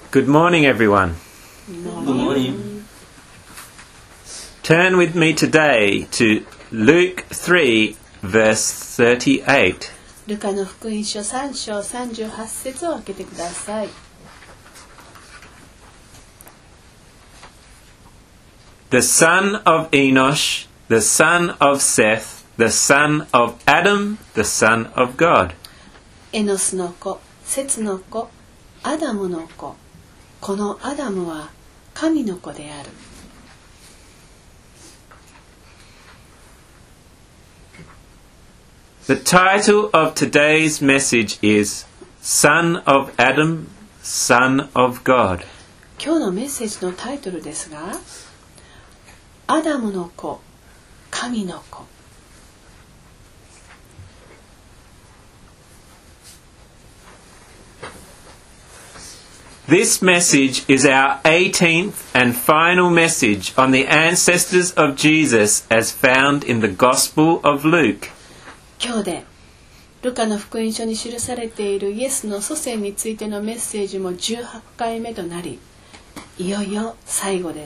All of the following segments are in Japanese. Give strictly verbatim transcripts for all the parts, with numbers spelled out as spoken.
Good morning, everyone. Good morning. Turn with me today to Luke three, verse thirty-eight. ルカの福音書さん章さんじゅうはち節を開けてください。 The son of Enosh, the son of Seth, the son of Adam, the son of God. エノスの子、セツの子、アダムの子。このアダムは神の子である。 The title of today's message is Son of Adam, Son of God. 今日のメッセージのタイトルですが、アダムの子、神の子。 This message is our eighteenth and final message on the ancestors of Jesus as found in the Gospel of Luke. 今日でルカの福音書に記されているイエスの祖先についてのメッセージもじゅうはちかいめとなり、いよいよ最後です。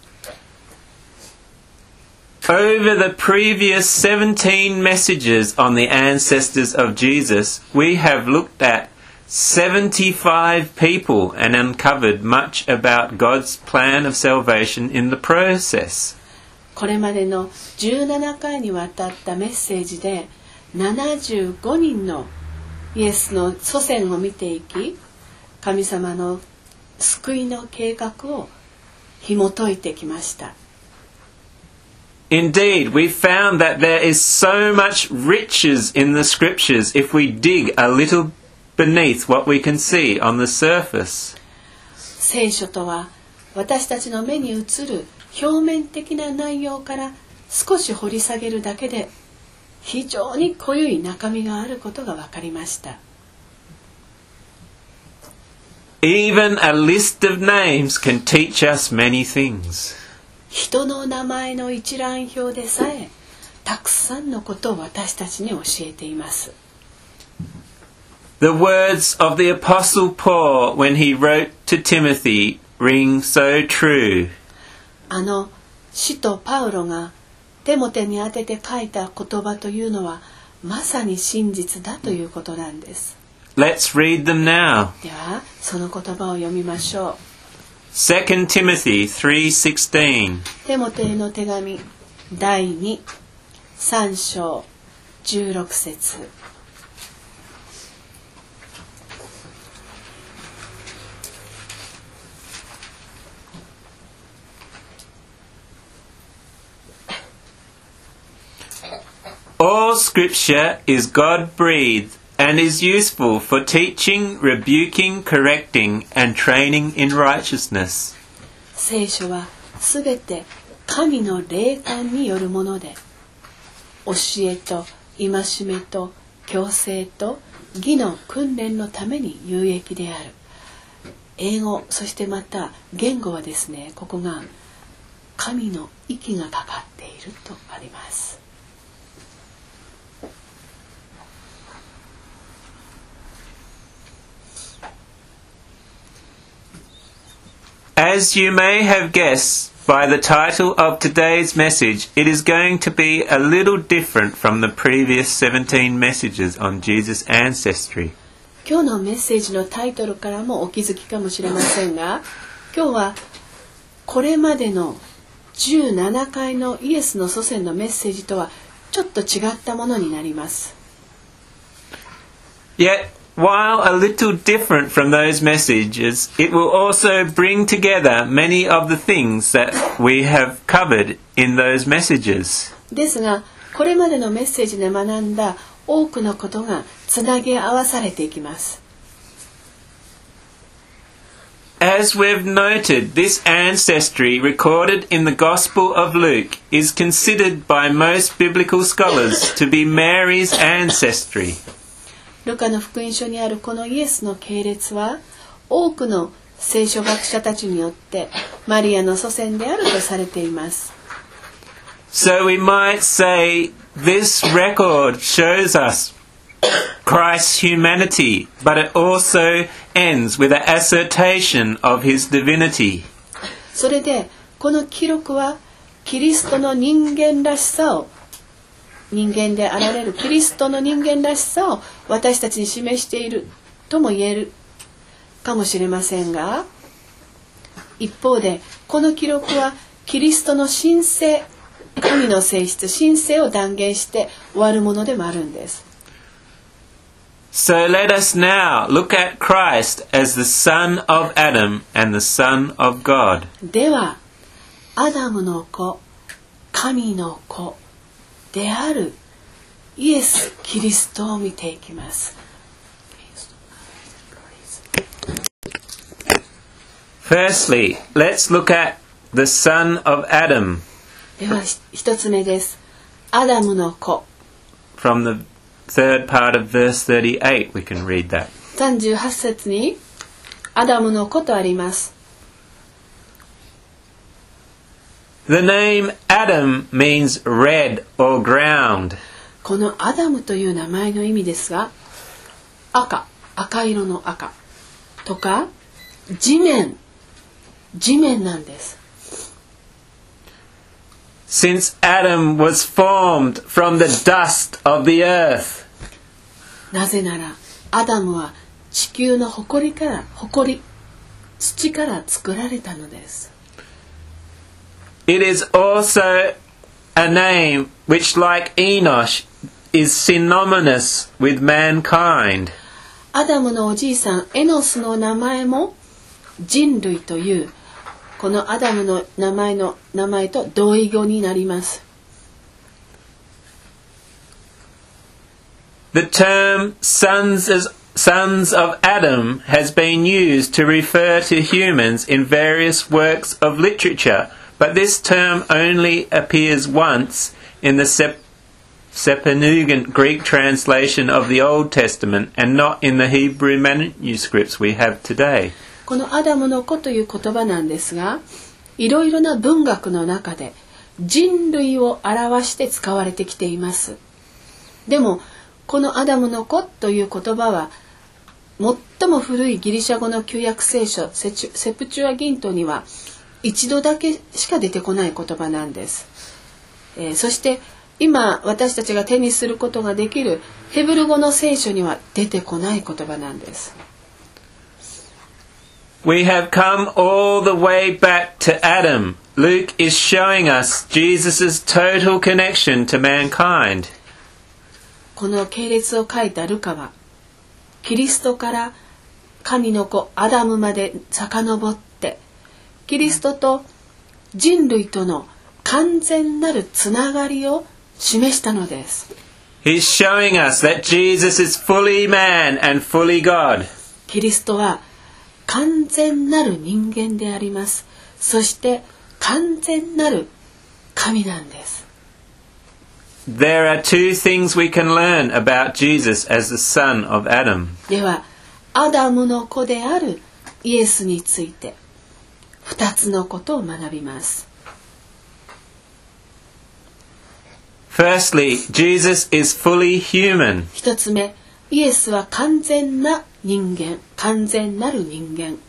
Over the previous seventeen messages on the ancestors of Jesus, we have looked at seventy-five people and uncovered much about God's plan of salvation in the process. これまでのじゅうななかいにわたったメッセージでななじゅうごにんのイエスの祖先を見ていき、神様の救いの計画を紐解いてきました。 Indeed, we found that there is so much riches in the scriptures if we dig a little beneath what we can see on the surface. 聖書とは私たちの目に映る表面的な内容から少し掘り下げるだけで非常に濃い中身があることが分かりました。 Even a list of names can teach us many things. 人の名前の一覧表でさえたくさんのことを私たちに教えています。 The words of the Apostle Paul when he wrote to Timothy ring so true. あの使徒パウロがテモテに宛てて書いた言葉というのはまさに真実だということなんです。 Let's read them now. ではその言葉を読みましょう。 Second Timothy three sixteen. テモテへの手紙だいに、さん章じゅうろく節。 All scripture is God-breathed and is useful for teaching, rebuking, correcting, and training in righteousness. 聖書はすべて神の霊感によるもので、教えと戒めと矯正と義の訓練のために有益である。英語、そしてまた言語はですね、ここが神の息がかかっているとあります。 As you may have guessed by the title of today's message, it is going to be a little different from the previous seventeen messages on Jesus' ancestry. 今日のメッセージのタイトルからもお気づきかもしれませんが、今日はこれまでのじゅうななかいのイエスの祖先のメッセージとはちょっと違ったものになります。 Yet, while a little different from those messages, it will also bring together many of the things that we have covered in those messages. ですが、これまでのメッセージで学んだ多くのことがつなぎ合わされていきます。 As we've noted, this ancestry recorded in the Gospel of Luke is considered by most biblical scholars to be Mary's ancestry. ルカの福音書にあるこのイエスの系列は多くの聖書学者たちによってマリアの祖先であるとされています。 So we might say this record shows us Christ's humanity, but it also ends with an assertion of his divinity. それでこの記録はキリストの人間らしさを人間であられるキリストの人間らしさを私たちに示しているとも言えるかもしれませんが、一方でこの記録はキリストの神性、神の性質、神性を断言して終わるものでもあるんです。 So let us now look at Christ as the son of Adam and the son of God. では、アダムの子、神の子であるイエス・キリストを見ていきます。 Firstly, let's look at the son of Adam. では一つ目です。アダムの子。 From the third part of verse thirty-eight, we can read that. さんじゅうはち節にアダムの子とあります。 The name Adam means red or ground. このアダムという名前の意味ですが、赤、赤色の赤とか地面、地面なんです。 Since Adam was formed from the dust of the earth. なぜならアダムは地球の埃から、埃、土から作られたのです。 It is also a name which, like Enosh, is synonymous with mankind. アダムのおじいさんエノスの名前も人類というこのアダムの名前の名前と同義語になります。 The term sons, as, sons of Adam has been used to refer to humans in various works of literature, but this term only appears once in the Sep- Septuagint Greek translation of the Old Testament and not in the Hebrew manuscripts we have today. このアダムの子という言葉なんですが、いろいろな文学の中で人類を表して使われてきています。でもこのアダムの子という言葉は最も古いギリシャ語の旧約聖書セプチュアギントには一度だけしか出てこない言葉なんです。えー、そして今私たちが手にすることができるヘブル語の聖書には出てこない言葉なんです。 We have come all the way back to Adam. Luke is showing us Jesus' total connection to mankind. この系列を書いたルカはキリストから神の子アダムまで遡ってキリストと人類との完全なるつながりを示したのです。 He's showing us that Jesus is fully man and fully God. キリストは完全なる人間であります。そして完全なる神なんです。 There are two things we can learn about Jesus as the son of Adam. ではアダムの子であるイエスについて二つのことを学びます。 Firstly, Jesus is fully human. 一つ目、イエスは完全な人間、完全なる人間。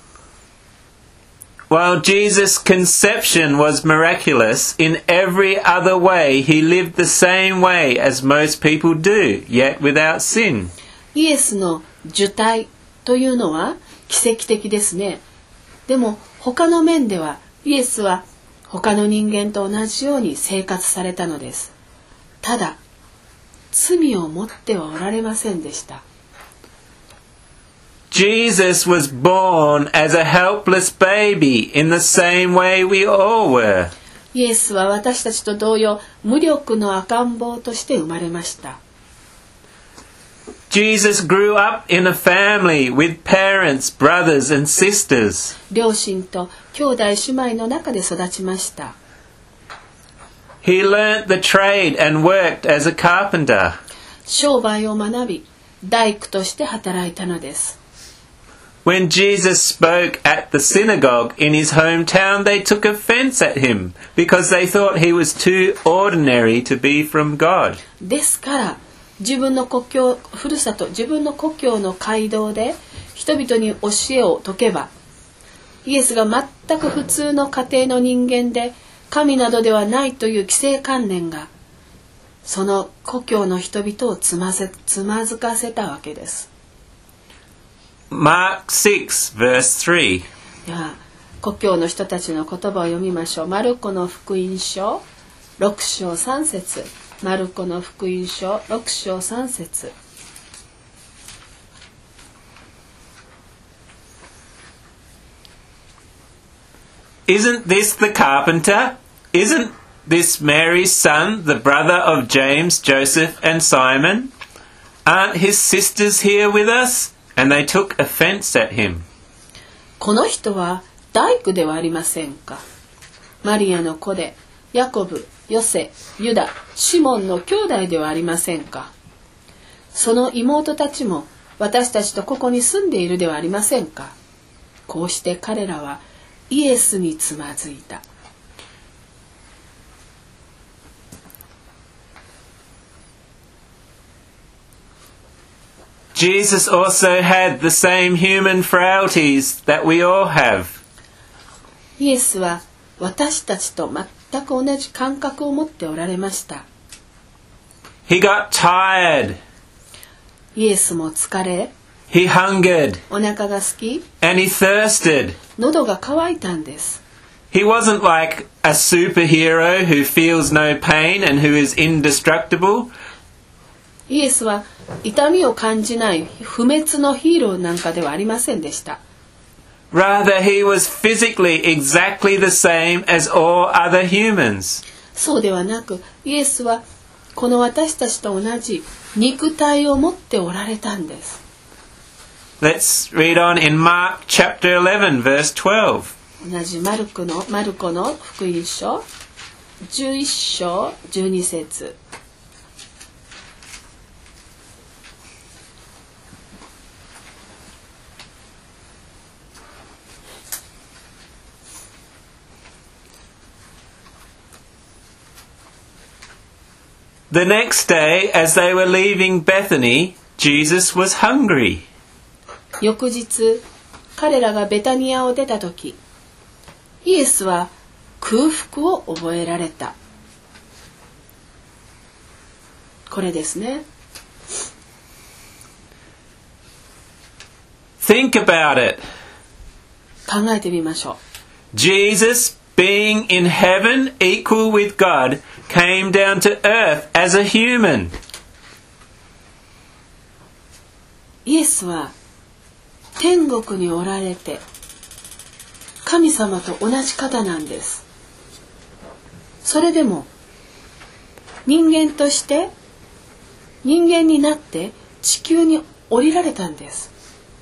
While Jesus' conception was miraculous, in every other way he lived the same way as most people do, yet without sin. イエスの受胎というのは奇跡的ですね。でも他の面ではイエスは他の人間と同じように生活されたのです。ただ罪を持ってはおられませんでした。 Jesus was born as a helpless baby in the same way we all were. イエスは私たちと同様無力の赤ん坊として生まれました。 Jesus grew up in a family with parents, brothers and sisters. 両親と兄弟姉妹の中で育ちました。 He learnt the trade and worked as a carpenter. 商売を学び、大工として働いたのです。 When Jesus spoke at the synagogue in his hometown, they took offense at him because they thought he was too ordinary to be from God. ですから自分の故郷、ふるさと、自分の故郷の街道で人々に教えを説けば、イエスが全く普通の家庭の人間で神などではないという既成観念がその故郷の人々をつまず、つまずかせたわけです。 Mark six, verse three. では故郷の人たちの言葉を読みましょう。マルコの福音書ろく章さん節。マルコの福音書ろく章さん節。 Isn't this the carpenter? Isn't this Mary's son, the brother of James, Joseph, and Simon? Aren't his sisters here with us? And they took offense at him. この人は大工ではありませんか。マリアの子で、ヤコブ、ヨセ、ユダ、シモンの兄弟ではありませんか。その妹たちも私たちとここに住んでいるではありませんか。こうして彼らはイエスにつまずいた。 Jesus also had the same human frailties that we all have. イエスは私たちと全く同じ感覚を持っておられました。 He got tired. イエスも疲れ、 He hungered. お腹が空き、 And he thirsted. 喉が渇いたんです。 He wasn't like a superhero who feels no pain and who is indestructible. イエスは痛みを感じない不滅のヒーローなんかではありませんでした。 Rather, he was physically exactly the same as all other humans. そうではなく、イエスはこの私たちと同じ肉体を持っておられたんです。 Let's read on in Mark chapter eleven, verse twelve. 同じマルコのマルコの福音書じゅういち章じゅうに節。 The next day, as they were leaving Bethany, Jesus was hungry. 翌日、彼らがベタニアを出たとき、イエスは空腹を覚えられた。これですね。 Think about it. 考えてみましょう。 Jesus, being in heaven equal with God, came down to earth as a human. イエスは天国におられて神様と同じ方なんです。それでも人間として人間になって地球に降りられたんです。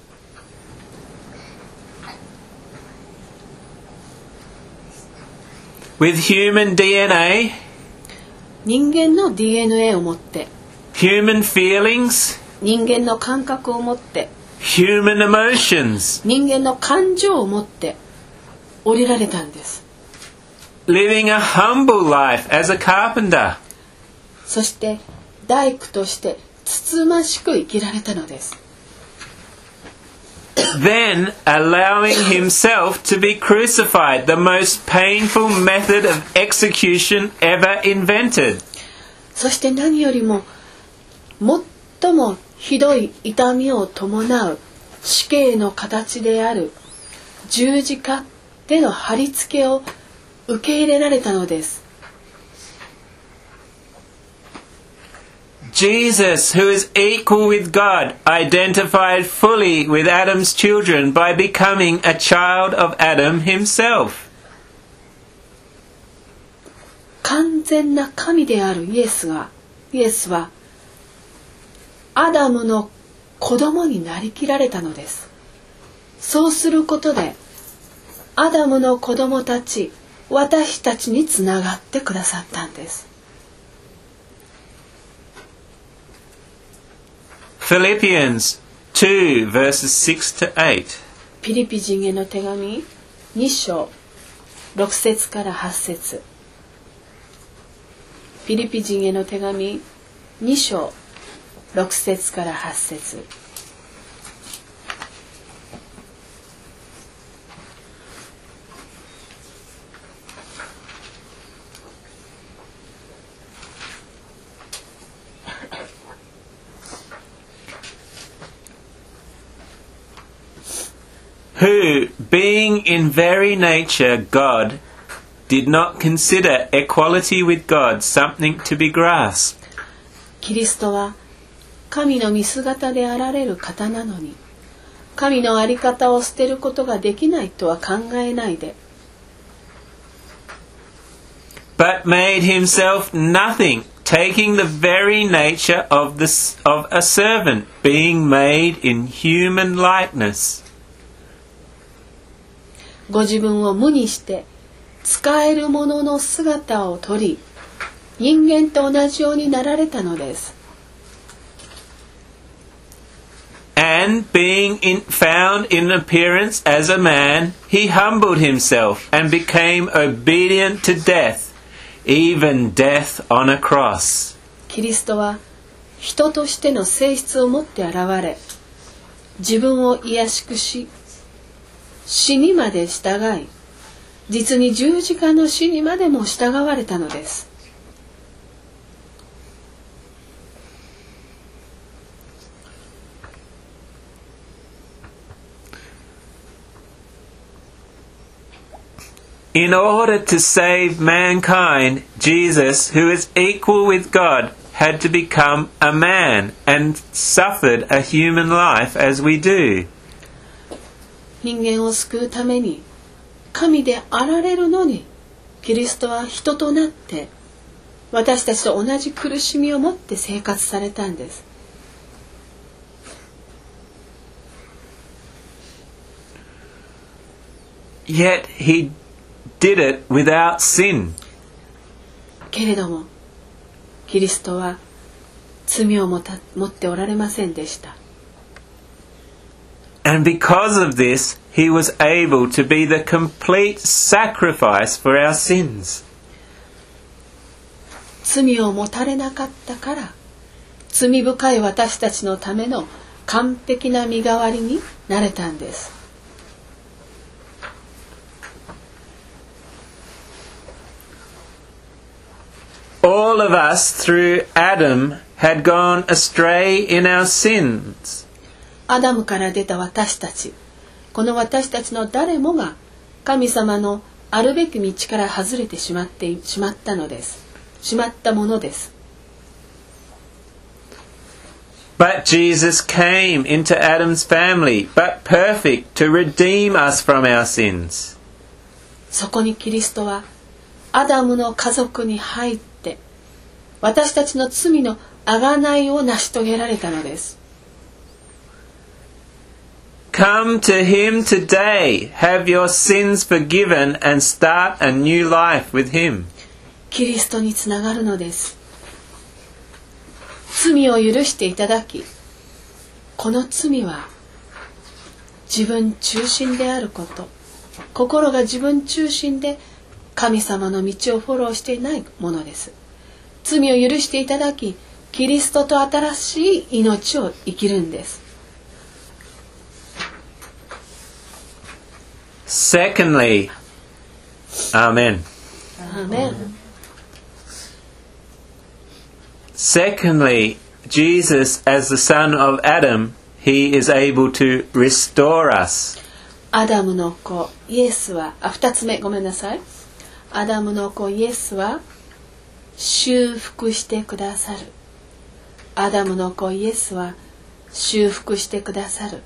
With human ディーエヌエー, 人間の ディーエヌエー を持って、 human feelings, 人間の感覚を持って、 human emotions, 人間の感情を持って降りられたんです。 living a humble life as a carpenter. そして大工としてつつましく生きられたのです。 Then allowing himself to be crucified, the most painful method of execution ever invented. そして何よりも最もひどい痛みを伴う死刑の形である十字架での貼り付けを受け入れられたのです。 Jesus, who is equal with God, identified fully with Adam's children by becoming a child of Adam himself. 完全な神であるイエスが、イエスはアダムの子供になりきられたのです。そうすることでアダムの子供たち、私たちにつながってくださったんです。 Philippians two, verses six to eight. ピリピ人への手紙に章ろく節からはち節。ピリピ人への手紙に章ろく節からはち節。 who, being in very nature God, did not consider equality with God something to be grasped. キリストは神の見姿であられる方なのに、神の在り方を捨てることができないとは考えないで、 but made himself nothing, taking the very nature of, the, of a servant, being made in human likeness. ご自分を無にして使えるものの姿をとり、人間と同じようになられたのです。 And being in, found in appearance as a man, he humbled himself and became obedient to death, even death on a cross. キリストは人としての性質を持って現れ、自分を卑しくし、死にまで従い、実に十字架の死にまでも従われたのです。 In order to save mankind, Jesus, who is equal with God, had to become a man and suffered a human life as we do. 人間を救うために神であられるのに、キリストは人となって私たちと同じ苦しみを持って生活されたんです。 Yet he did it without sin. けれどもキリストは罪を持た持っておられませんでした。 And because of this, he was able to be the complete sacrifice for our sins. 罪を持たれなかったから、罪深い私たちのための完璧な身代わりになれたんです。 All of us through Adam had gone astray in our sins. アダムから出た私たち、この私たちの誰もが神様のあるべき道から外れてしまってしまったのです。しまったものです。 But Jesus came into Adam's family, but perfect, to redeem us from our sins. そこにキリストはアダムの家族に入って私たちの罪の贖いを成し遂げられたのです。 Come to him today, have your sins forgiven and start a new life with him. キリストにつながるのです。罪を許していただき、この罪は自分中心であること、心が自分中心で神様の道をフォローしていないものです。罪を許していただき、キリストと新しい命を生きるんです。 Secondly, Amen. Amen. Secondly, Jesus, as the son of Adam, he is able to restore us. アダムの子イエスは、あ、二つ目、ごめんなさい。アダムの子イエスは修復してくださる。アダムの子イエスは修復してくださる。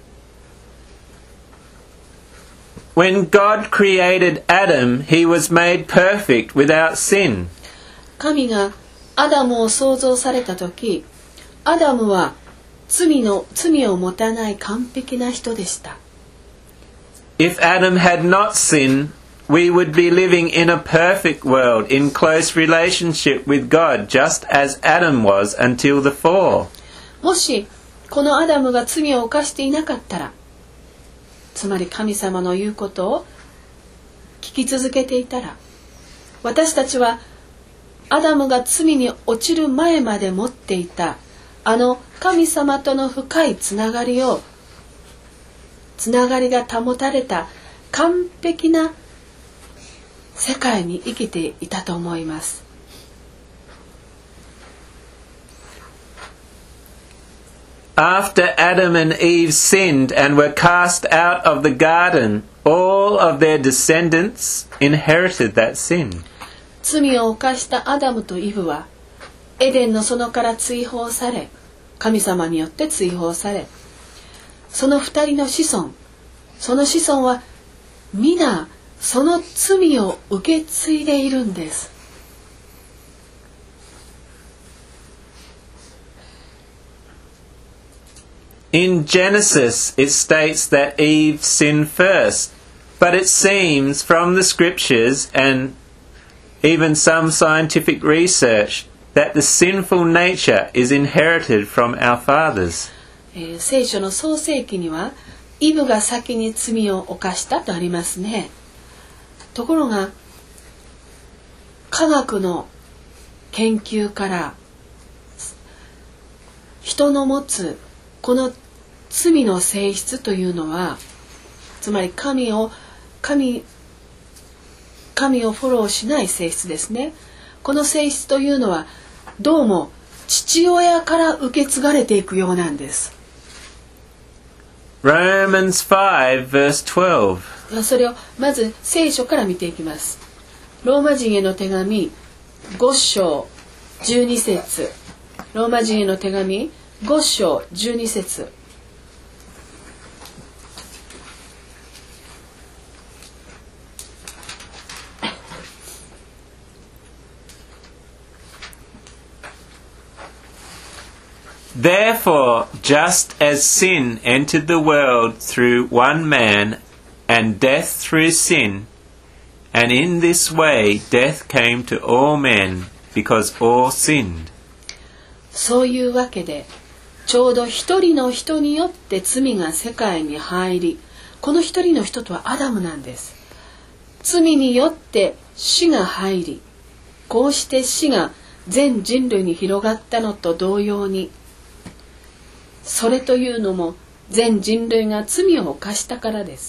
When God created Adam, he was made perfect without sin. 神がアダムを創造されたとき、アダムは罪の罪を持たない完璧な人でした。 If Adam had not sinned, we would be living in a perfect world, in close relationship with God, just as Adam was until the fall. もしこのアダムが罪を犯していなかったら、つまり神様の言うことを聞き続けていたら、私たちはアダムが罪に落ちる前まで持っていたあの神様との深いつながりをつながりが保たれた完璧な世界に生きていたと思います。 After Adam and Eve sinned and were cast out of the garden, all of their descendants inherited that sin. 罪を犯したアダムとイブはエデンの園から追放され、神様によって追放され、その二人の子孫、その子孫は皆その罪を受け継いでいるんです。 In Genesis, it states that Eve sinned first, but it seems from the scriptures and even some scientific research that the sinful nature is inherited from our fathers. えー、聖書の創世記にはイブが先に罪を犯したとありますね。ところが科学の研究から人の持つこの罪の性質というのは、つまり神を神神をフォローしない性質ですね。この性質というのはどうも父親から受け継がれていくようなんです。 Romans five verse twelve. それをまず聖書から見ていきます。ローマ人への手紙ご章じゅうに節。ローマ人への手紙ご章じゅうに節。 Therefore, just as sin entered the world through one man, and death through sin, and in this way death came to all men, because all sinned. そういうわけで、ちょうど一人の人によって罪が世界に入り、この一人の人とはアダムなんです。罪によって死が入り、こうして死が全人類に広がったのと同様に、それというのも全人類が罪を犯したからです。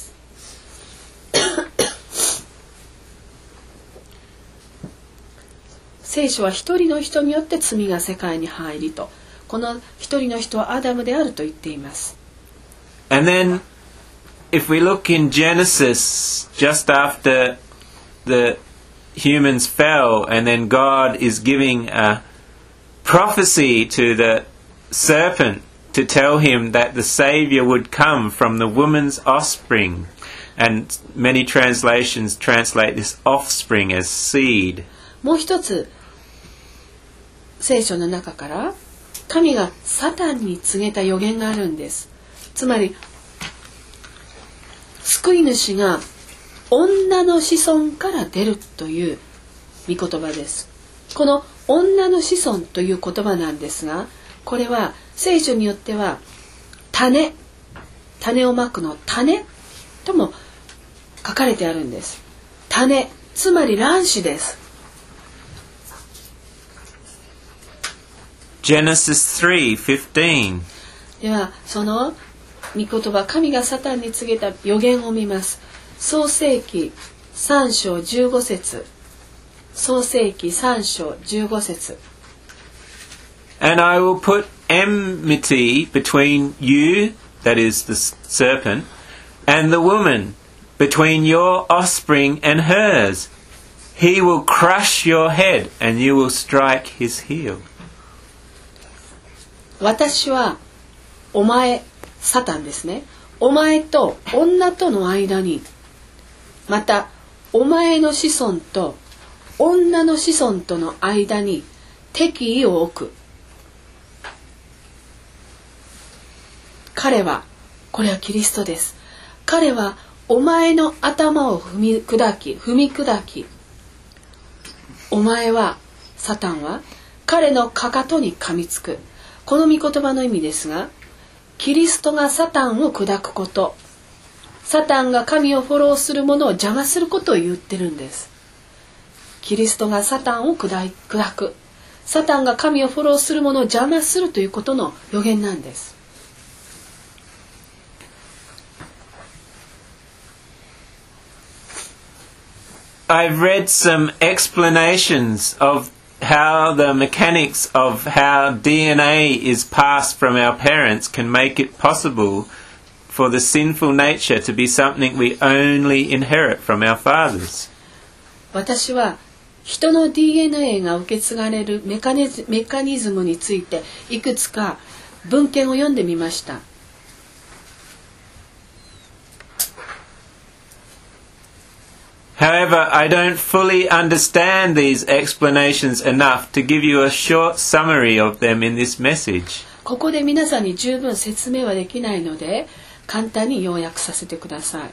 聖書は一人の人によって罪が世界に入りと、この一人の人はアダムであると言っています。 And then, if we look in Genesis, just after the humans fell, and then God is giving a prophecy to the serpent to tell him that the Saviour would come from the woman's offspring. And many translations translate this offspring as seed. もう一つ、聖書の中から神がサタンに告げた予言があるんです。つまり、救い主が女の子孫から出るという御言葉です。この女の子孫という言葉なんですが、これは聖書によっては種、種をまくの種とも書かれてあるんです。種、つまり卵子です。 Genesis three fifteen. ではその御言葉、神がサタンに告げた予言を見ます。創世記さん章じゅうご節。創世記さん章じゅうご節。 And I will put enmity between you, that is the serpent, and the woman, between your offspring and hers. He will crush your head, and you will strike his heel. 私はお前、サタンですね。お前と女との間に、またお前の子孫と女の子孫との間に敵意を置く。彼は、これはキリストです。彼はお前の頭を踏み砕き、踏み砕き、お前は、サタンは彼のかかとに噛みつく。この御言葉の意味ですが、キリストがサタンを砕くこと、サタンが神をフォローするものを邪魔することを言ってるんです。キリストがサタンを砕く、サタンが神をフォローするものを邪魔するということの予言なんです。 I've read some explanations of how the mechanics of how D N A is passed from our parents can make it possible for the sinful nature to be something we only inherit from our fathers. 私は人の ディーエヌエー が受け継がれるメカニズ、メカニズムについていくつか文献を読んでみました。 However, I don't fully understand these explanations enough to give you a short summary of them in this message. ここで皆さんに十分説明はできないので、簡単に要約させてください。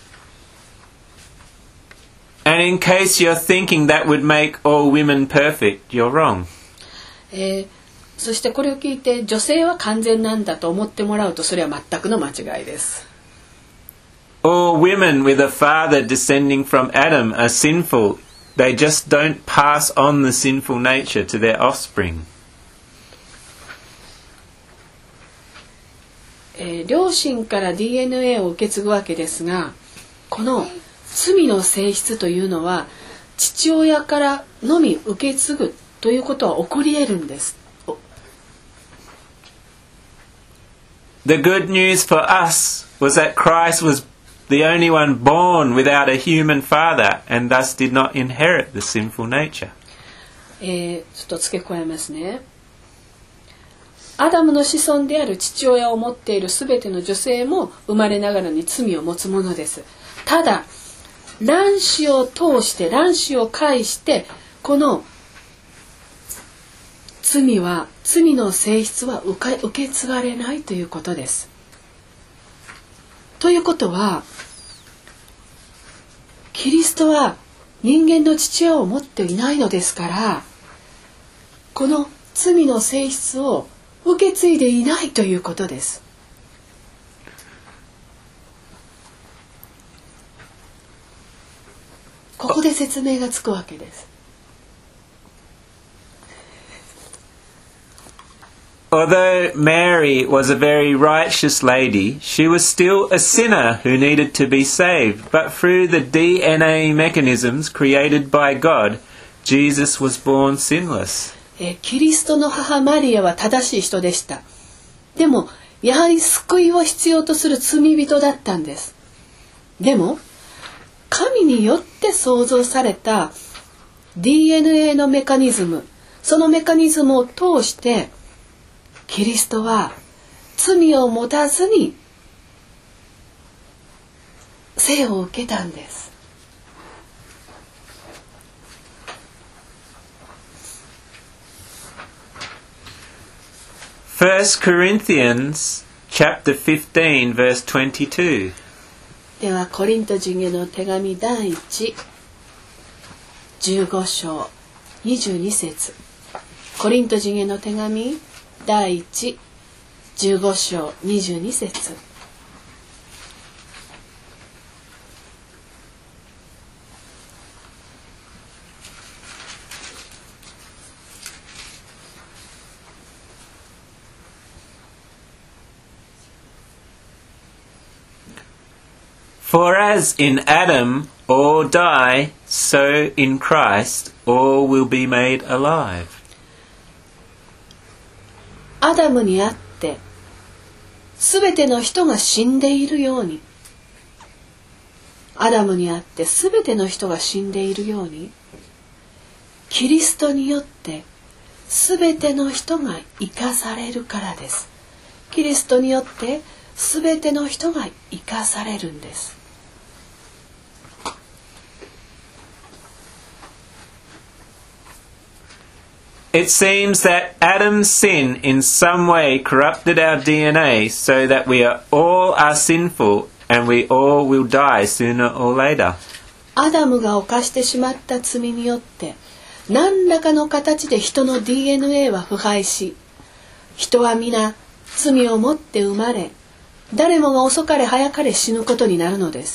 And in case you're thinking that would make all women perfect, you're wrong. えー、そしてこれを聞いて女性は完全なんだと思ってもらうと、それは全くの間違いです。 All women with a father descending from Adam are sinful. They just don't pass on the sinful nature to their offspring. えー、両親から ディーエヌエー を受け継ぐわけですが、この罪の性質というのは父親からのみ受け継ぐということは起こり得るんです。 The good news for us was that Christ was the only one born without a human father and thus did not inherit the sinful nature. えー、ちょっと付け加えますね。アダムの子孫である父親を持っているすべての女性も生まれながらに罪を持つものです。ただ卵子を通して卵子を介してこの罪は罪の性質は受け、受け継がれないということです。ということはキリストは人間の父親を持っていないのですから、この罪の性質を受け継いでいないということです。ここで説明がつくわけです。 Although Mary was a very righteous lady, she was still a sinner who needed to be saved. But through the D N A mechanisms created by God, Jesus was born sinless. えキリストの母マリアは正しい人でした。でもやはり救いを必要とする罪人だったんです。でも神によって創造された ディーエヌエー のメカニズム、そのメカニズムを通してキリストは罪を持たずに生を受けたんです。 First Corinthians chapter fifteen verse twenty-two. ではコリント人への手紙第一、じゅうご章にじゅうに節。コリント人への手紙第一、じゅうご章にじゅうに節。 For as in Adam all die, so in Christ all will be made alive. アダムにあってすべての人が死んでいるように、アダムにあってすべての人が死んでいるように、キリストによってすべての人が生かされるからです。キリストによってすべての人が生かされるんです。 It seems that Adam's sin in some way corrupted our D N A so that we are all are sinful and we all will die sooner or later. アダムが犯してしまった罪によって何らかの形で人の ディーエヌエー は腐敗し、人は皆罪を持って生まれ、誰もが遅かれ早かれ死ぬことになるのです。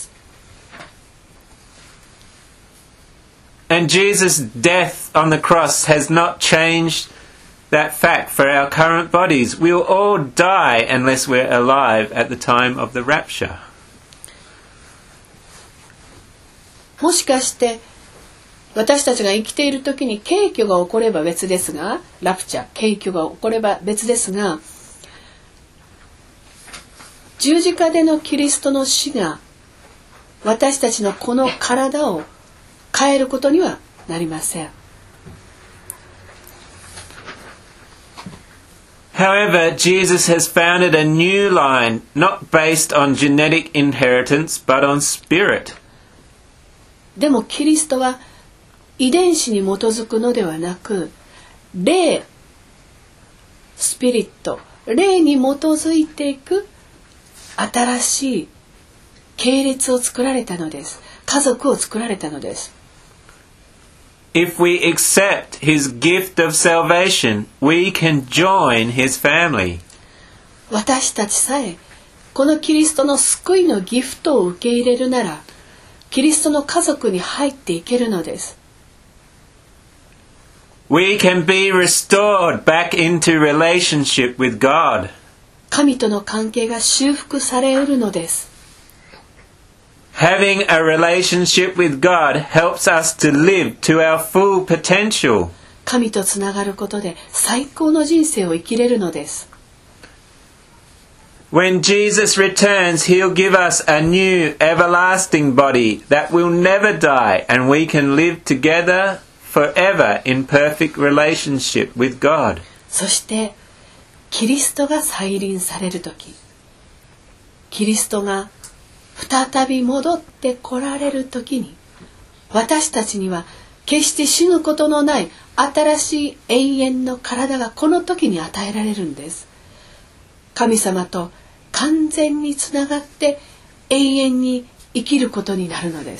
And Jesus' death on the cross has not changed that fact for our current bodies. We'll all die unless we're alive at the time of the rapture. もしかして私たちが生きている時に景挙が起これば別ですが、ラプチャー、景挙が起これば別ですが、十字架でのキリストの死が私たちのこの体を変えることにはなりません。 However, Jesus has founded a new line, not based on genetic inheritance, but on spirit. でもキリストは遺伝子に基づくのではなく、霊、スピリット、霊に基づいていく新しい系列を作られたのです。家族を作られたのです。 If we accept his gift of salvation, we can join his family. 私たちさえこのキリストの救いのギフトを受け入れるなら、キリストの家族に入っていけるのです。 We can be restored back into relationship with God. 神との関係が修復されうるのです。 Having a relationship with God helps us to live to our full potential. 神とつながることで最高の人生を生きれるのです。 When Jesus returns, he'll give us a new everlasting body that will never die, and we can live together forever in perfect relationship with God. そしてキリストが再臨されるとき、キリストが再び戻って来られるときに、私たちには決して死ぬことのない新しい永遠の体がこの時に与えられるんです。神様と完全につながって永遠に生きることになるのです。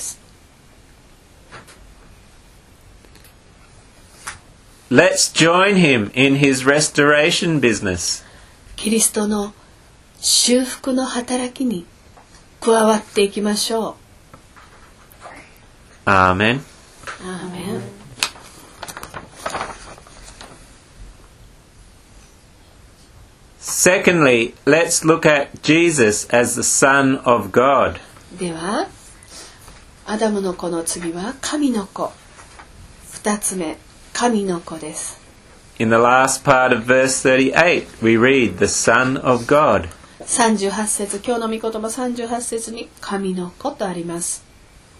Let's join him in his restoration business. キリストの修復の働きに加わっていきましょう。 アーメン。 アーメン。 Secondly, let's look at Jesus as the Son of God. では、アダムの子の次は神の子。二つ目、神の子です。 In the last part of verse thirty-eight, we read the Son of God. さんじゅうはち節、今日の御言葉さんじゅうはち節に神の子とあります。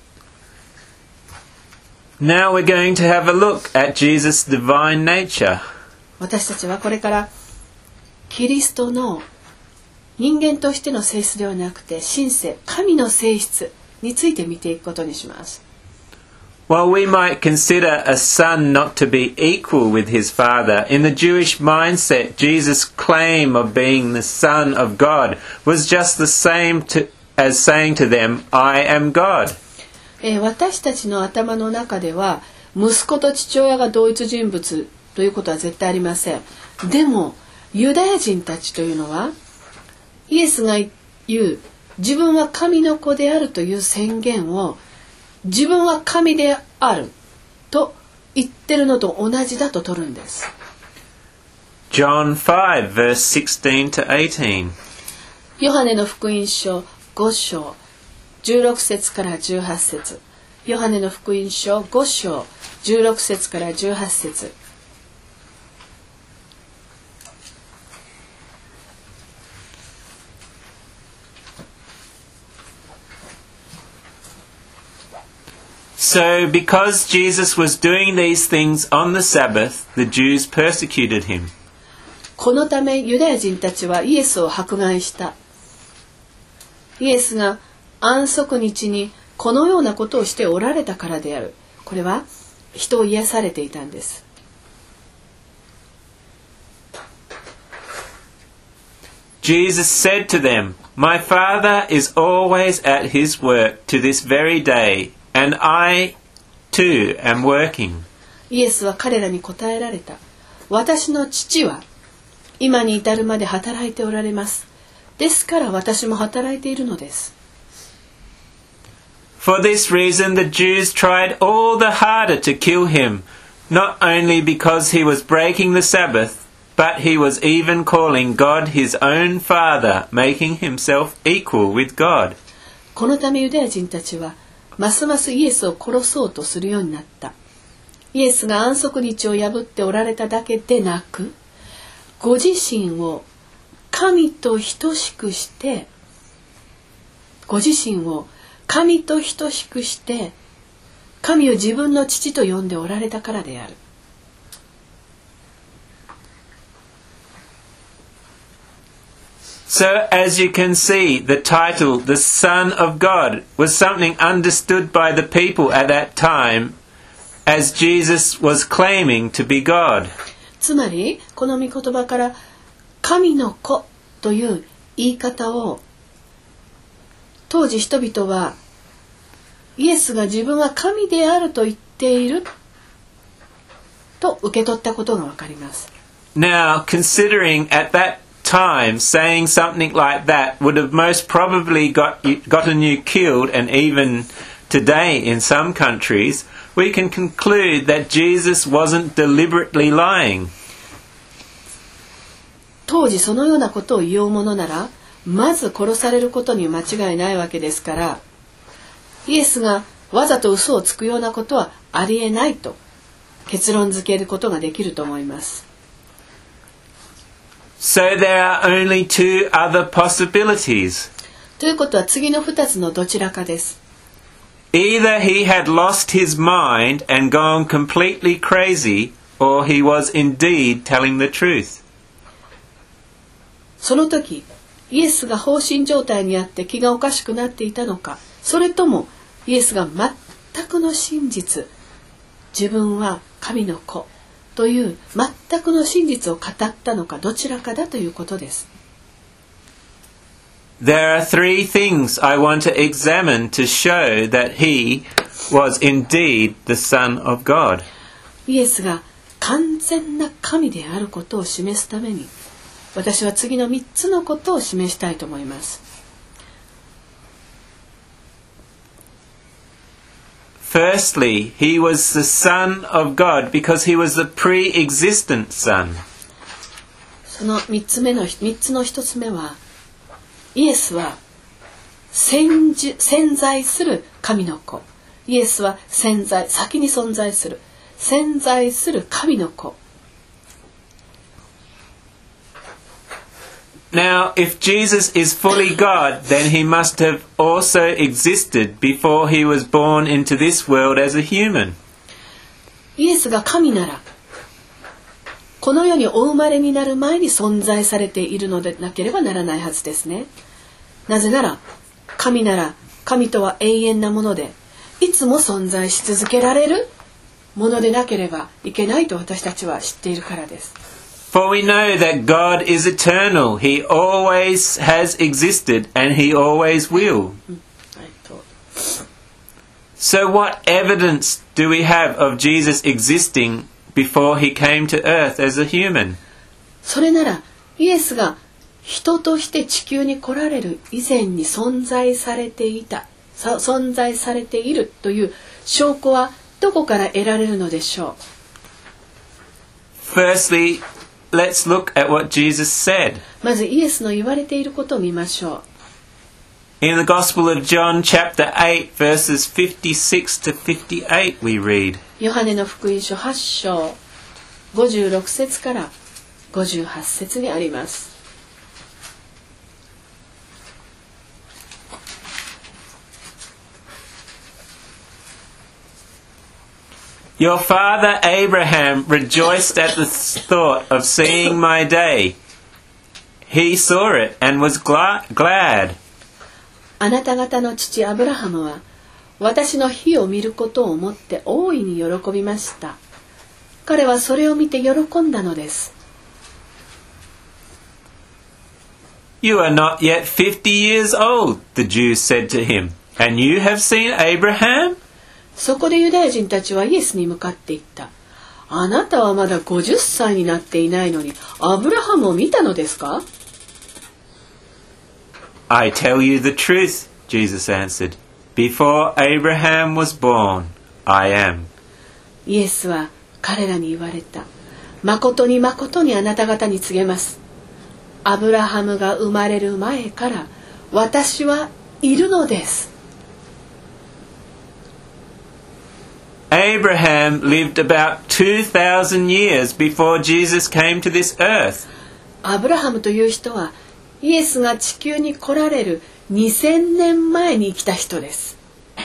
Now we're going to have a look at Jesus' divine nature. 私たちはこれからキリストの人間としての性質ではなくて神性、神の性質について見ていくことにします。 While we might consider a son not to be equal with his father, in the Jewish mindset, Jesus' claim of being the Son of God was just the same to, as saying to them, I am God. えー、私たちの頭の中では息子と父親が同一人物ということは絶対ありません。でもユダヤ人たちというのはイエスが言う自分は神の子であるという宣言を自分は神であると言ってるのと同じだと取るんです。 John five, verse sixteen to eighteen. ヨハネの福音書ご章じゅうろく節からじゅうはち節。ヨハネの福音書ご章じゅうろく節からじゅうはち節。 So, because Jesus was doing these things on the Sabbath, the Jews persecuted him. このためユダヤ人たちはイエスを迫害した。イエスが安息日にこのようなことをしておられたからである。これは人を癒されていたんです。 Jesus said to them, My Father is always at his work to this very day, and I too am working. イエスは彼らに答えられた。私の父は今に至るまで働いておられます。ですから私も働いているのです。 For this reason the Jews tried all the harder to kill him, not only because he was breaking the Sabbath, but he was even calling God his own Father, making himself equal with God. このためユダヤ人たちはますますイエスを殺そうとするようになった。 イエスが安息日を破っておられただけでなく、ご自身を神と等しくしてご自身を神と等しくして神を自分の父と呼んでおられたからである。 So, as you can see, the title, the Son of God, was something understood by the people at that time as Jesus was claiming to be God. つまり、この御言葉から神の子という言い方を当時人々はイエスが自分は神であると言っていると受け取ったことがわかります。 Now, considering at that time saying something like that would have most probably got gotten you killed, and even today in some countries, we can conclude that Jesus wasn't deliberately lying. 当時そのようなことを言おうものなら、まず殺されることに間違いないわけですから、イエスがわざと嘘をつくようなことはありえないと結論付けることができると思います。 So there are only two other possibilities. ということは次の二つのどちらかです。 Either he had lost his mind and gone completely crazy, or he was indeed telling the truth. その時、イエスが放心状態にあって気がおかしくなっていたのか、それともイエスが全くの真実、自分は神の子という全くの真実を語ったのか、どちらかだということです。 There are three things I want to examine to show that he was indeed the Son of God. イエスが完全な神であることを示すために、私は次の三つのことを示したいと思います。 Firstly, he was the Son of God because he was the pre-existent Son. その三つ目の三つの一つ目は、イエスは潜じ潜在する神の子。イエスは潜在、先に存在する潜在する神の子。 Now, if Jesus is fully God, then he must have also existed before he was born into this world as a human. イエスが神なら、この世にお生まれになる前に存在されているのでなければならないはずですね。なぜなら、神なら、神とは永遠なもので、いつも存在し続けられるものでなければいけないと私たちは知っているからです。 For we know that God is eternal. He always has existed and he always will. So what evidence do we have of Jesus existing before he came to earth as a human? それなら、イエスが人として地球に来られる以前に存在されていた、存在されているという証拠はどこから得られるのでしょう? Firstly, let's look at what Jesus said. まずイエスの言われていることを見ましょう。In the Gospel of John chapter eight verses fifty-six to fifty-eight we read. ヨハネの福音書はち章ごじゅうろく節からごじゅうはち節にあります。 Your father Abraham rejoiced at the thought of seeing my day. He saw it and was glad. あなた方の父アブラハムは私の日を見ることを思って大いに喜びました。彼はそれを見て喜んだのです。 You are not yet fifty years old, the Jews said to him, and you have seen Abraham? そこでユダヤ人たちはイエスに向かって言った。あなたはまだごじゅっさいになっていないのにアブラハムを見たのですか? I tell you the truth, Jesus answered. Before Abraham was born, I am. イエスは彼らに言われた。誠に誠にあなた方に告げます。アブラハムが生まれる前から私はいるのです。 Abraham lived about two thousand years before Jesus came to this earth. アブラハムという人はイエスが地球に来られるにせんねんまえに生きた人です。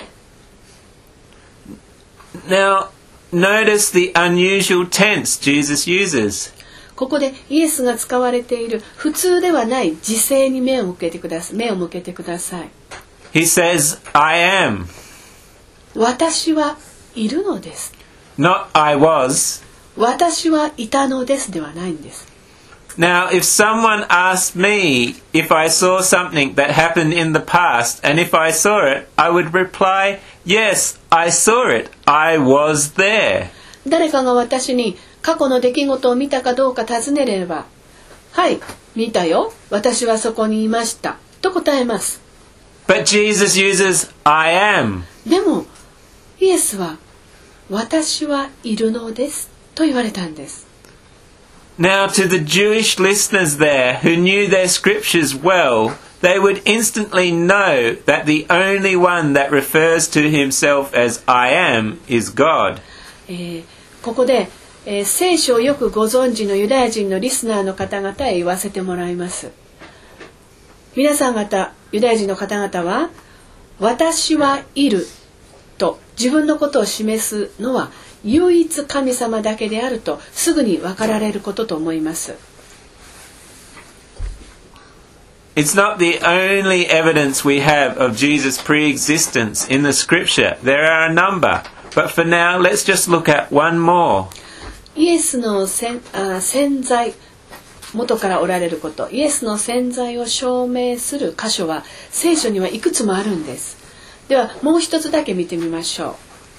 Now, notice the unusual tense Jesus uses. ここでイエスが使われている普通ではない時制に目を向けてください。目を向けてください。 He says, I am, 私はいるのです。 not I was. 私はいたのですではないんです。 Now, if someone asked me if I saw something that happened in the past, and if I saw it, I would reply, yes, I saw it. I was there. 誰かが私に過去の出来事を見たかどうか尋ねれば、はい、見たよ。私はそこにいました。と答えます。 But Jesus uses, I am. でも、イエスは、私はいるのです。と言われたんです。 Now, to the Jewish listeners there who knew their scriptures well, they would instantly know that the only one that refers to himself as I am is God. えー、ここで、えー、聖書をよくご存知のユダヤ人のリスナーの方々へ言わせてもらいます。皆さん方、ユダヤ人の方々は、私はいると自分のことを示すのは唯一神様だけであるとすぐに分かられることと思います。 It's not the only evidence we have of Jesus' pre-existence in the scripture. There are a number. But for now, let's just look at one more. イエスの潜在、元からおられること、イエスの潜在を証明する箇所は聖書にはいくつもあるんです。ではもう一つだけ見てみましょう。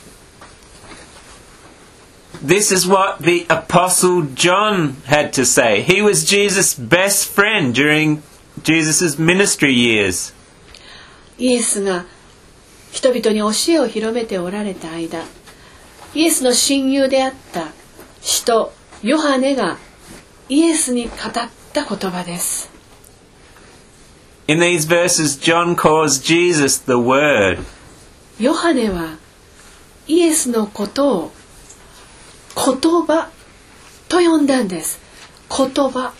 This is what the Apostle John had to say. He was Jesus' best friend during Jesus' ministry years. イエスが人々に教えを広めておられた間、イエスの親友であった使徒ヨハネがイエスに語った言葉です。 In these verses, John calls Jesus the Word. ヨハネはイエスのことを言葉と呼んだんです。言葉。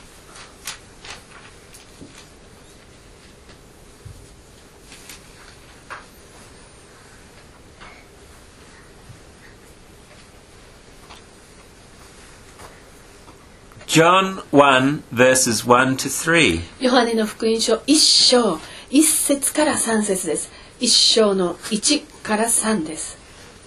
John one, verses one to three. ヨハネの福音書一章一節から三節です。一章の一から三です。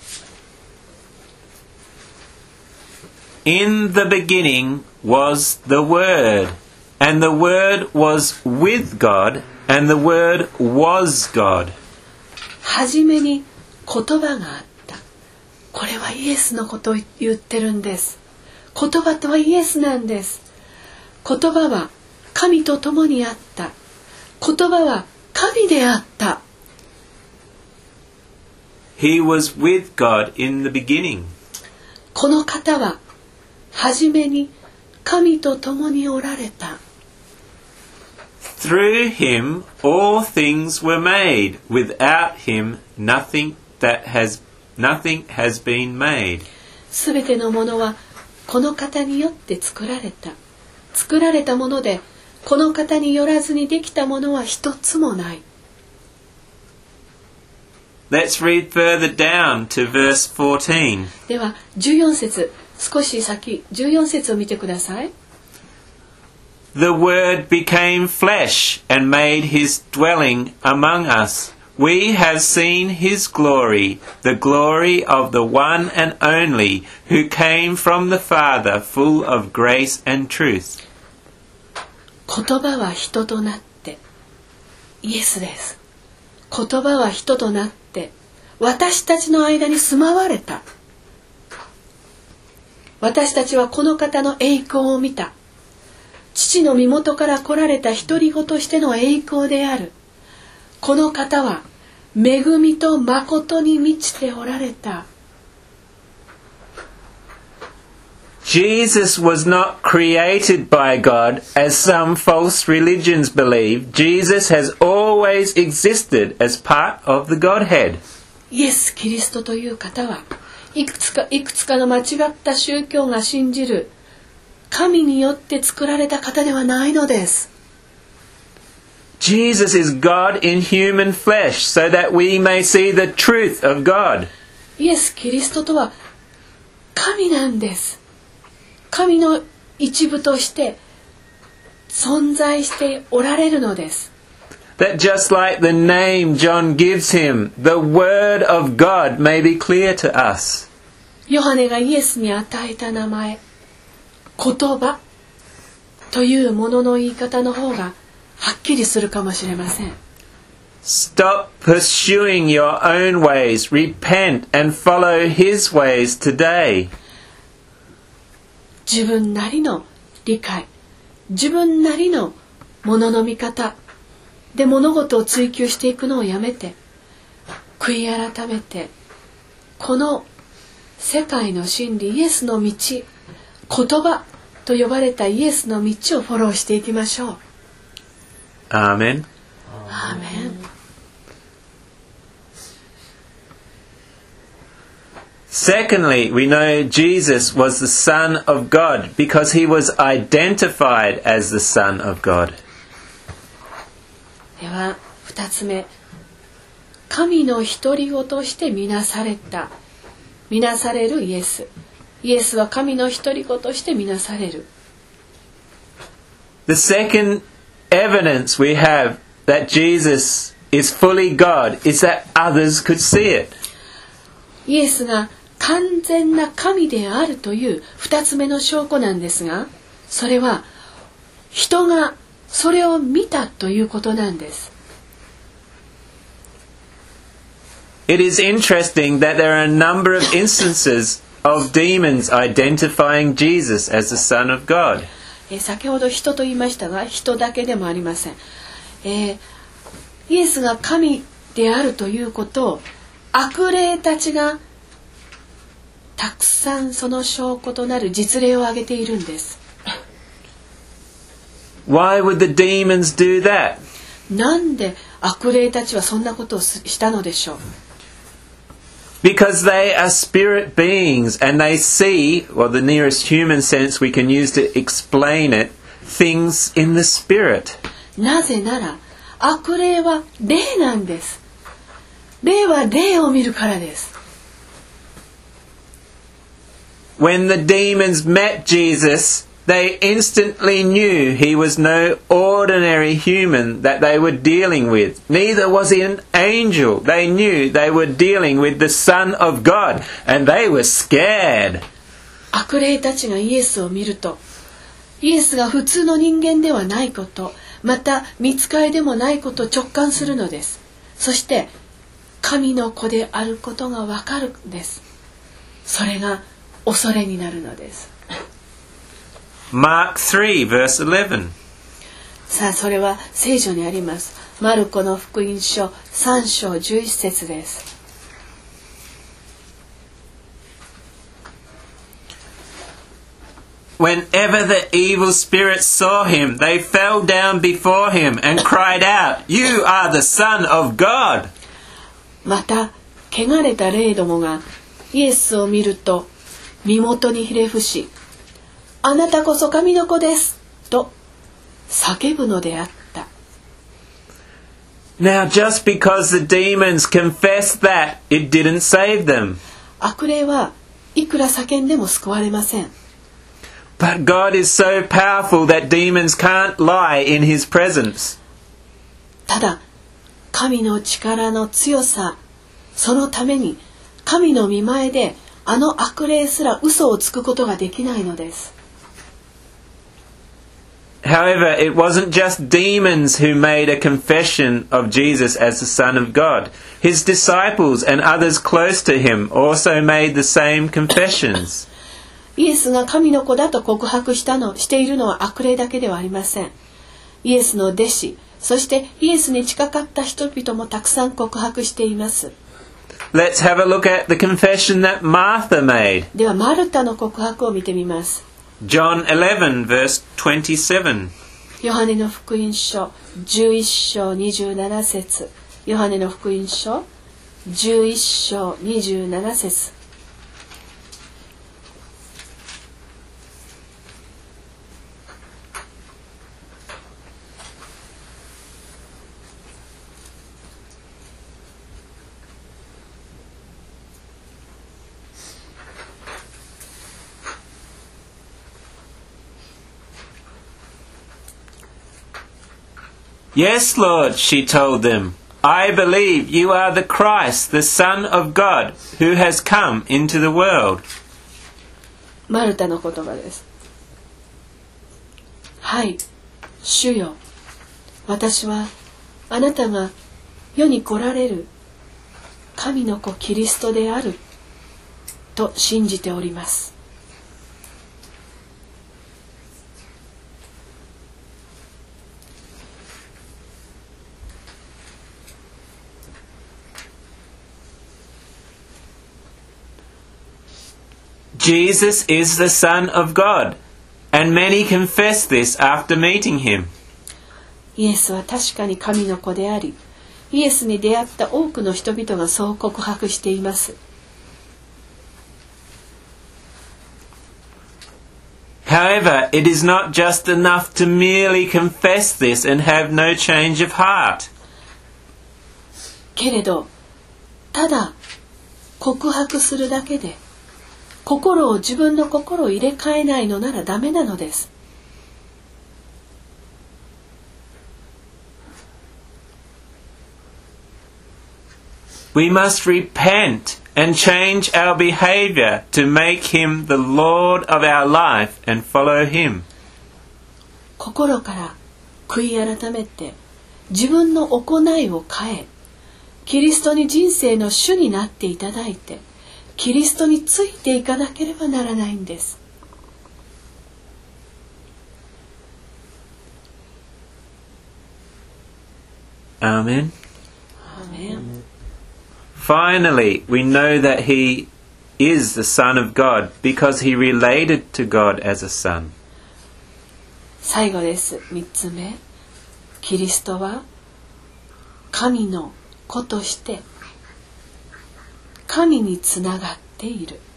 In the beginning was the Word, and the Word was with God, and the Word was God. はじめに言葉があった。これはイエスのことを言ってるんです。言葉とはイエスなんです。言葉は神と共にあった。言葉は神であった。 He was with God in the beginning. この方ははじめに神と共におられた。 Through him all things were made. Without him nothing that has nothing has been made. すべてのものはこの方によって作られた。作られたもので、この方によらずにできたものは一つもない。 Let's read further down to verse fourteen. ではじゅうよん節、少し先じゅうよん節を見てください。 The Word became flesh and made his dwelling among us. We have seen his glory, the glory of the one and only, who came from the Father, full of grace and truth. 言葉は人となって、イエスです。言葉は人となって、私たちの間に住まわれた。私たちはこの方の栄光を見た。父の身元から来られた独り子としての栄光である。この方は恵みと誠に満ちておられた。 Jesus was not created by God, as some false religions believe. Jesus has always existed as part of the Godhead. イエス・キリストという方はいくつかいくつかの間違った宗教が信じる神によって作られた方ではないのです。 Jesus is God in human flesh, so that we may see the truth of God. イエス・キリストとは神なんです。神の一部として存在しておられるのです。 That just like the name John gives him, the word of God may be clear to us. ヨハネがイエスに与えた名前、言葉というものの言い方の方がはっきりするかもしれません。 Stop pursuing your own ways. Repent and follow his ways today. 自分なりの理解、自分なりのものの見方で物事を追求していくのをやめて、悔い改めて、この世界の真理、イエスの道、言葉と呼ばれたイエスの道をフォローしていきましょう。 アーメン。 アーメン。 Secondly, we know Jesus was the Son of God because he was identified as the Son of God. では二つ目、神の独り子として見なされた、見なされるイエス。イエスは神の独り子として見なされる。 The second evidence we have that Jesus is fully God is that others could see it. イエスが完全な神であるという二つ目の証拠なんですが、それは人がそれを見たということなんです。 It is interesting that there are a number of instances of demons identifying Jesus as the Son of God. え先ほど人と言いましたが、人だけでもありません。えー、イエスが神であるということを悪霊たちがたくさんその証拠となる実例を挙げているんです。 Why would the demons do that? なんで悪霊たちはそんなことをしたのでしょう。 Because they are spirit beings and they see, well, the nearest human sense we can use to explain it, things in the spirit. なぜなら悪霊は霊なんです。霊は霊を見るからです。 When the demons met Jesus, they instantly knew he was no ordinary human that they were dealing with. Neither was he an angel. They knew they were dealing with the Son of God, and they were scared. 悪霊たちがイエスを見ると、イエスが普通の人間ではないこと、また御使いでもないことを直感するのです。そして神の子であることがわかるんです。それが恐れになるのです。 Mark three, verse eleven. さあ、それは聖書にあります。マルコの福音書さん章じゅういち節です。 Whenever the evil spirits saw him, they fell down before him and cried out, "You are the Son of God." また、汚れた霊どもがイエスを見ると身元にひれ伏し、あなたこそ神の子ですと叫ぶのであった。 Now, just because the demons confessed that, it didn't save them. 悪霊はいくら叫んでも救われません。 But God is so powerful that demons can't lie in his presence. ただ、神の力の強さ、そのために神の御前であの悪霊すら嘘をつくことができないのです。 However, it wasn't just demons who made a confession of Jesus as the Son of God. His disciples and others close to him also made the same confessions. イエスが神の子だと告白したのしているのは悪霊だけではありません。イエスの弟子、そしてイエスに近かった人々もたくさん告白しています。 Let's have a look at the confession that Martha made. ではマルタの告白を見てみます。 John eleven, verse twenty-seven. ヨハネの福音書じゅういち章にじゅうなな節。ヨハネの福音書じゅういち章にじゅうなな節。 Yes, Lord, she told them. I believe you are the Christ, the Son of God, who has come into the world. マルタの言葉です。はい、主よ。私はあなたが世に来られる神の子キリストであると信じております。 Jesus is the Son of God, and many confess this after meeting him. イエスは確かに神の子であり、イエスに出会った多くの人々がそう告白しています。 However, it is not just enough to merely confess this and have no change of heart. けれど、ただ告白するだけで、心を自分の心を入れ替えないのならダメなのです。 We must repent and change our behavior to make him the Lord of our life and follow him. 心から悔い改めて自分の行いを変え、キリストに人生の主になっていただいて、キリストについていかなければならないんです。 Amen. Amen. Finally, we know that he is the Son of God because he related to God as a son. 最後です。三つ目。キリストは神の子として神につながっている。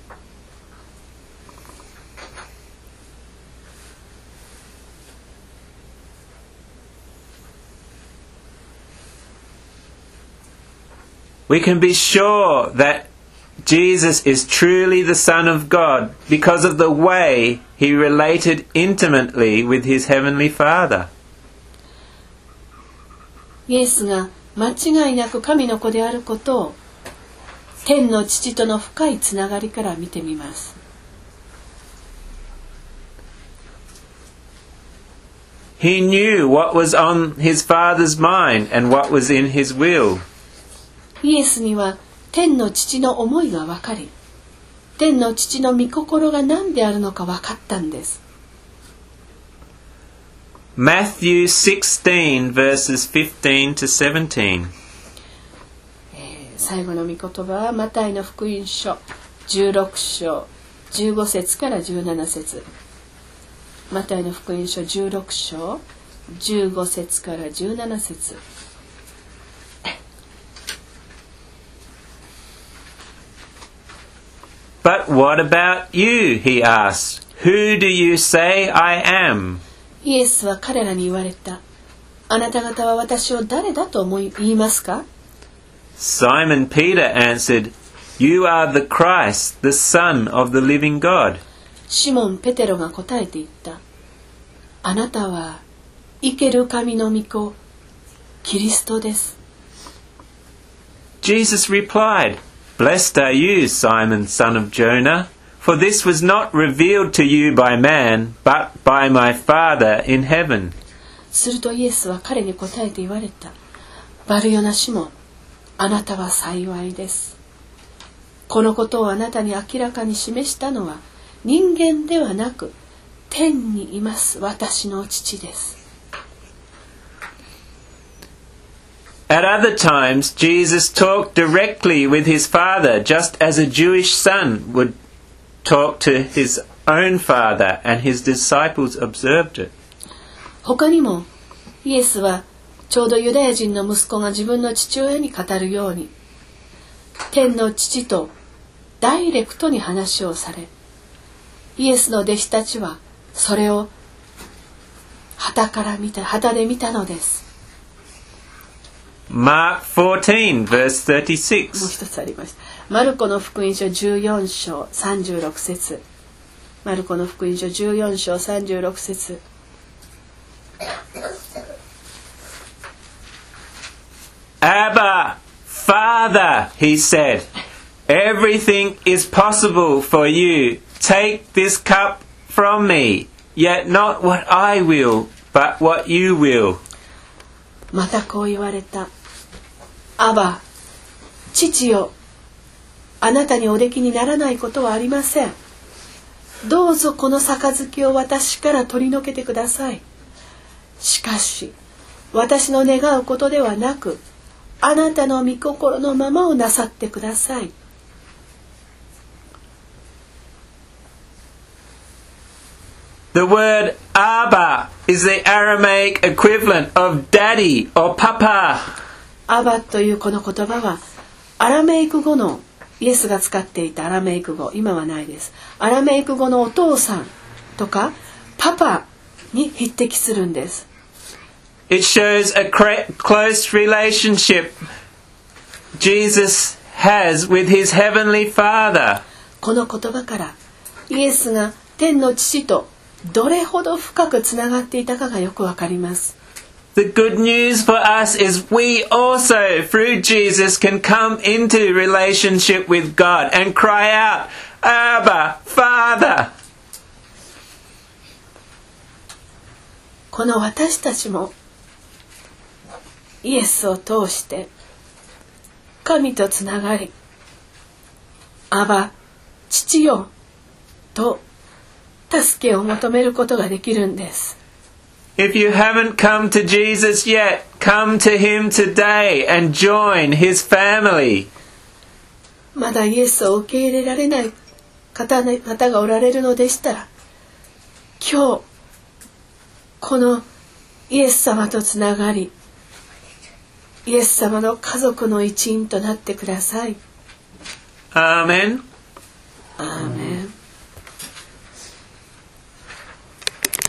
We can be sure that Jesus is truly the Son of God because of the way he related intimately with his heavenly Father. イエスが間違いなく神の子であることを天の父との深いつながりから見てみます。 He knew what was on his Father's mind and what was in his will. イエスには天の父の思いが分かり、天の父の御心が何であるのか分かったんです。 Matthew sixteen verses fifteen to seventeen. 最後の御言葉はマタイの福音書じゅうろく章じゅうご節からじゅうなな節。マタイの福音書じゅうろく章じゅうご節からじゅうなな節。 But what about you? He asked. Who do you say I am? イエスは彼らに言われた。あなた方は私を誰だと思い言いますか？ Simon Peter answered, You are the Christ, the Son of the living God. シモン・ペテロが答えて言った。あなたは生ける神の御子、キリストです。 Jesus replied, Blessed are you, Simon, son of Jonah, for this was not revealed to you by man, but by my Father in heaven. するとイエスは彼に答えて言われた。バルヨナシモン、あなたは幸いです。このことをあなたに明らかに示したのは人間ではなく天にいます私の父です。 At other times, Jesus talked directly with his Father, just as a Jewish son would talk to his own father, and his disciples observed it. 他にもイエスはちょうどユダヤ人の息子が自分の父親に語るように天の父とダイレクトに話をされ、イエスの弟子たちはそれを傍から見た、傍で見たのです。 Mark fourteen, verse もう thirty-six. 一つありました。マルコの福音書じゅうよん章さんじゅうろく節。マルコの福音書じゅうよん章さんじゅうろく節。 Abba, Father, he said, everything is possible for you. Take this cup from me, yet not what I will, but what you will. またこう言われた。アバ、父よ、あなたにおできにならないことはありません。どうぞこの杯を私から取り除けてください。しかし、私の願うことではなく、あなたの御心のままをなさってください。 The word Abba is the Aramaic equivalent of daddy or papa. アバというこの言葉はアラメイク語のイエスが使っていたアラメイク語、今はないです。アラメイク語のお父さんとかパパに匹敵するんです。 It shows a close relationship Jesus has with his heavenly Father. この言葉からイエスが天の父とどれほど深くつながっていたかがよくわかります。 The good news for us is we also, through Jesus, can come into relationship with God and cry out, Abba, Father. この私たちもイエスを通して神とつながり、アバ、父よと助けを求めることができるんです。 If you haven't come to Jesus yet, come to him today and join his family. まだイエスを受け入れられない方がおられるのでしたら、今日このイエス様とつながり、イエス様の家族の一員となってください。 アーメン。 アーメン。